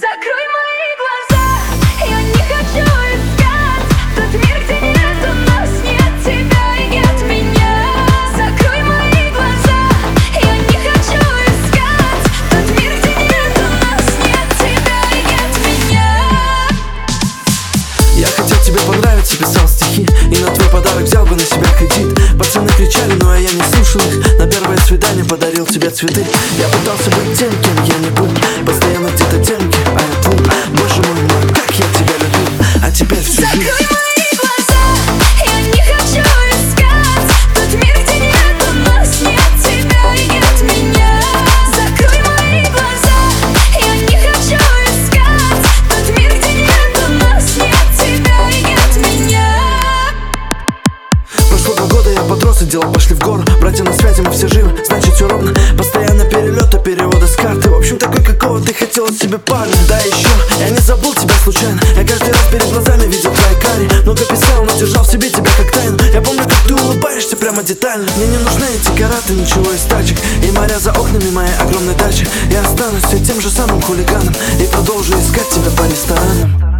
Закрой мои глаза, я не хочу искать тот мир, где нет у нас, нет тебя и нет меня. Закрой мои глаза, я не хочу искать тот мир, где нет у нас, нет тебя и нет меня. Я хотел тебе понравиться, писал стихи, и на твой подарок взял бы на себя кредит. Пацаны кричали, но я не слушал их. На первое свидание подарил тебе цветы. Я пытался быть тем, кем я не был. Постоянно где-то темки, а я плыл. Боже мой, как я тебя люблю. А теперь всю жизнь. Закрой мои глаза, я не хочу искать тот мир, где нет у нас, нет тебя и нет меня. Закрой мои глаза, я не хочу искать тот мир, где нет у нас, нет тебя и нет меня. Прошло 2 года, я подрос, и дела пошли в гору. Братья на связи, мы все живы, значит все ровно. Постоянно перелеты, переводы с карты. В общем, такой, какого ты хотела себе парня. Да еще, я не забыл тебя случайно. Я каждый раз перед глазами видел твои кари. Много писал, но держал в себе тебя как тайну. Я помню, как ты улыбаешься прямо детально. Мне не нужны эти караты, ничего из тачек. И моря за окнами моей огромной дачи. Я останусь все тем же самым хулиганом и продолжу искать тебя по ресторанам.